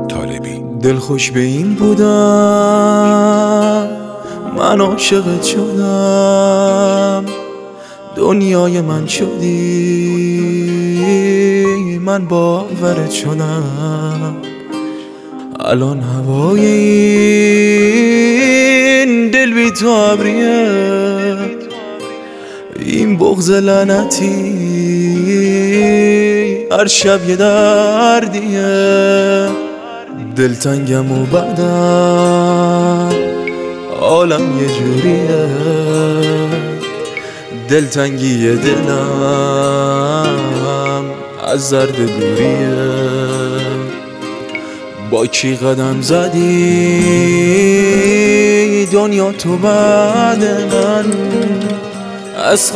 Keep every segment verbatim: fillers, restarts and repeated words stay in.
طالبی. دلخوش به این بودم من عاشقت شدم، دنیای من شدی، من باورت شدم. الان هوای این دل بی تو ابریه، این بغض لعنتی هر شب یه دردیه. دلتنگم و بعدم عالم یه جوریه، دلتنگی دلم از زرد دوریه. با کی قدم زدی دنیا تو بعد من، از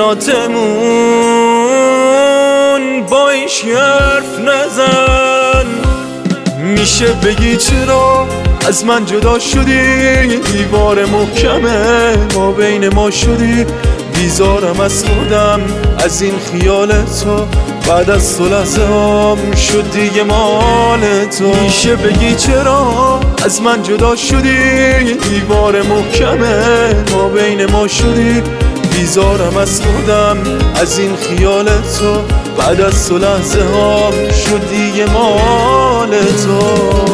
خاطراتمون با ایش حرف نزن. میشه بگی چرا از من جدا شدی، دیوار محکمه ما بین ما شدی. بیزارم از خودم از این خیال تو، بعد از تو لحظه هم شد دیگه مال تو. میشه بگی چرا از من جدا شدی، دیوار محکمه ما بین ما شدی. بیزارم از خودم از این خیال تو، بعد از تو لحظه هم شد دیگه مال تو.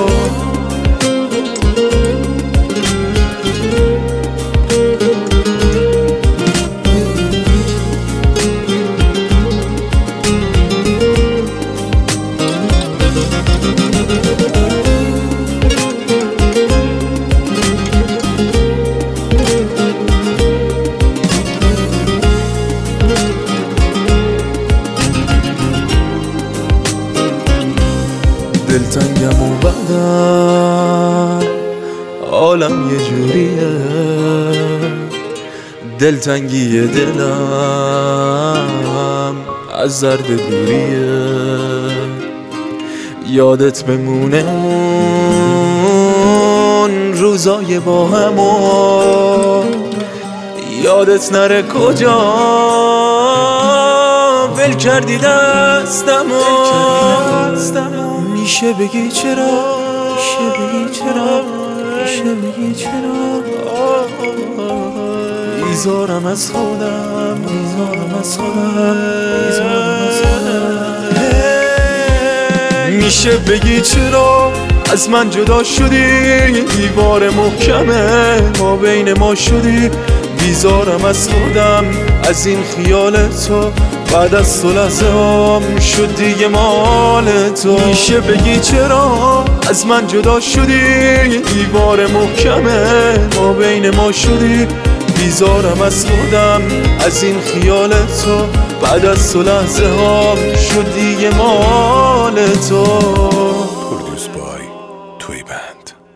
دلتنگم و بعدم عالم یه جوریه، دلتنگی دلم از زرد دوریه. یادت بمونه اون روزای با همون، یادت نره کجا ول کردی دستمو. میشه بگی چرا، میشه بگی چرا، میشه بگی چرا. بیزارم از خودم، بیزارم از خودم، بیزارم از خودم. میشه بگی چرا از من جدا شدی، دیوار محکمه ما بین ما شدی. بیزارم از خودم از این خیال تو، بعد از تو لحظه هم شد دیگه مال تو. میشه بگی چرا از من جدا شدی، دیوار محکمه ما بین ما شدی. بیزارم از خودم از این خیال تو، بعد از تو لحظه هم شد دیگه مال تو. Produced by توی بند.